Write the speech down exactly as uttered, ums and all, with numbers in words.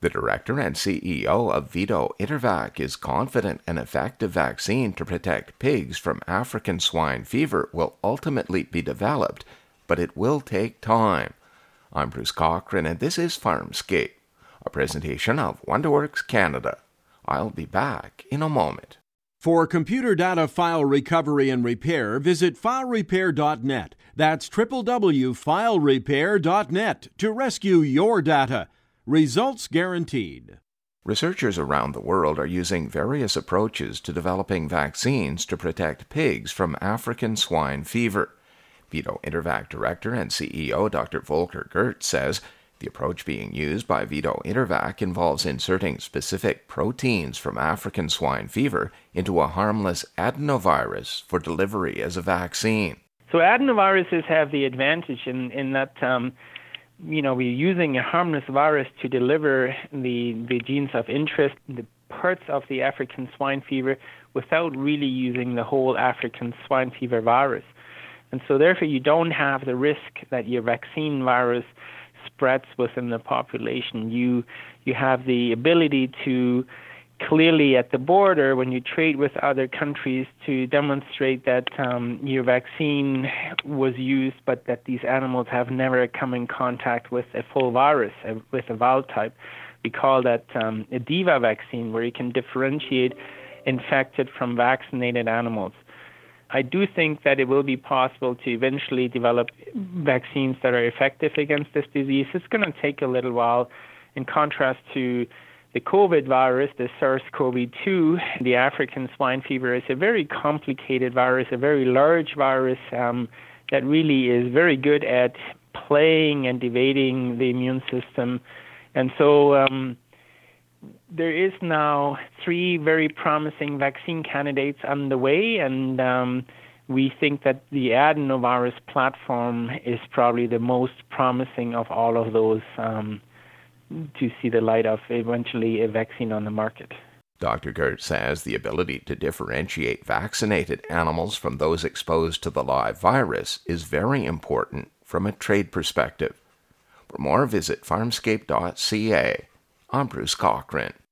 The director and C E O of Vito Intervac is confident an effective vaccine to protect pigs from African swine fever will ultimately be developed, but it will take time. I'm Bruce Cochran, and this is Farmscape, a presentation of WonderWorks Canada. I'll be back in a moment. For computer data file recovery and repair, visit file repair dot net. That's w w w dot file repair dot net to rescue your data. Results guaranteed. Researchers around the world are using various approaches to developing vaccines to protect pigs from African swine fever. Vito Intervac Director and C E O Doctor Volker Gertz says the approach being used by Vito Intervac involves inserting specific proteins from African swine fever into a harmless adenovirus for delivery as a vaccine. So adenoviruses have the advantage in, in that um, you know, we're using a harmless virus to deliver the, the genes of interest, the parts of the African swine fever, without really using the whole African swine fever virus. And so therefore you don't have the risk that your vaccine virus spreads within the population. You, you have the ability to clearly at the border, when you trade with other countries, to demonstrate that um, your vaccine was used, but that these animals have never come in contact with a full virus, uh, with a wild type. We call that um, a DIVA vaccine, where you can differentiate infected from vaccinated animals. I do think that it will be possible to eventually develop vaccines that are effective against this disease. It's going to take a little while. In contrast to the COVID virus, the SARS CoV two, the African swine fever, is a very complicated virus, a very large virus um, that really is very good at playing and evading the immune system. And so um, there is now three very promising vaccine candidates on the way, and um, we think that the adenovirus platform is probably the most promising of all of those um to see the light of eventually a vaccine on the market. Doctor Gertz says the ability to differentiate vaccinated animals from those exposed to the live virus is very important from a trade perspective. For more, visit farmscape dot c a. I'm Bruce Cochran.